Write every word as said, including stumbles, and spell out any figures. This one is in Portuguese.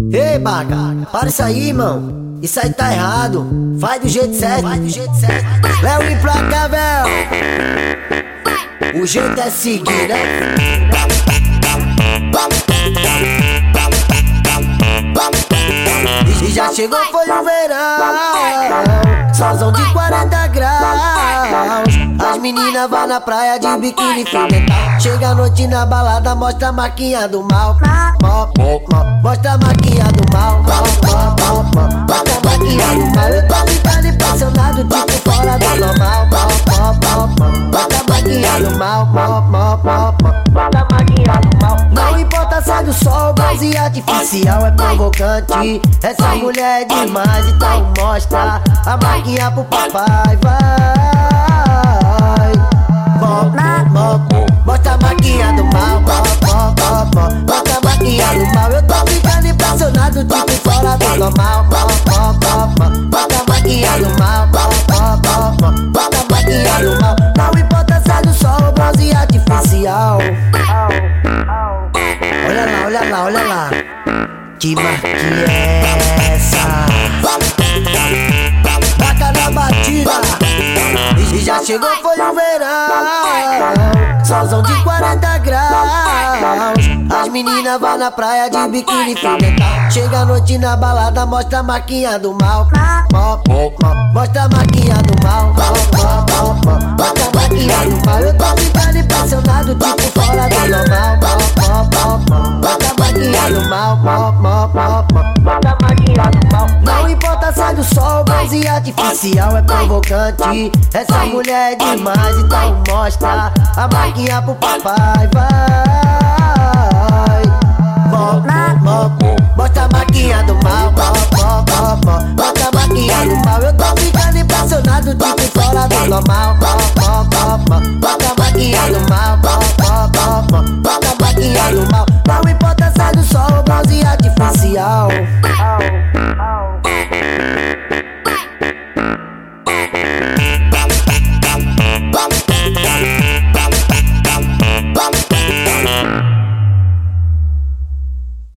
Ei, baga, para isso aí, irmão. Isso aí tá errado. Faz do jeito certo. Faz do jeito certo. Léo Implacável. O jeito é seguir, né? E já chegou, foi o verão. Solzão de quarenta graus. As meninas vão na praia de biquíni fio. Chega a noite na balada, mostra a marquinha do mal. Mostra a marquinha do mal. Mostra a marquinha do mal. Eu tô ficando impressionado, tipo fora do normal. Mostra a marquinha do mal. Mostra a marquinha do mal. Não importa se é do sol, bronze artificial é provocante. Essa mulher é demais, então mostra a marquinha pro papai, vai. Mostra a marquinha do mal, mostra a marquinha do mal. Eu tô ficando impressionado, tipo fora do normal. Mostra a marquinha do mal, mostra a marquinha do mal. Não importa se é do sol, bronze artificial. Olha lá, olha lá, olha lá. Que marquinha é essa? Taca na batida. E já chegou, foi o verão. Solzão de quarenta graus. As meninas vão na praia de biquíni fio. Chega a noite na balada, mostra a marquinha do mal. Mostra a marquinha do mal. Mostra a marquinha do mal. Eu tô ficando impressionado, tipo fora do normal. Mostra a marquinha do mal. Mostra a marquinha do mal. Não importa se é do sol, bronze artificial é provocante. Essa mulher é demais, então mostra a marquinha pro papai, vai. Mostra a marquinha do mal. Mostra a marquinha do mal. Eu tô ficando impressionado, tipo fora do normal. Mostra a marquinha do mal. Mostra a marquinha do mal. Não importa se é do sol, bronze artificial. Bop, bop, bop.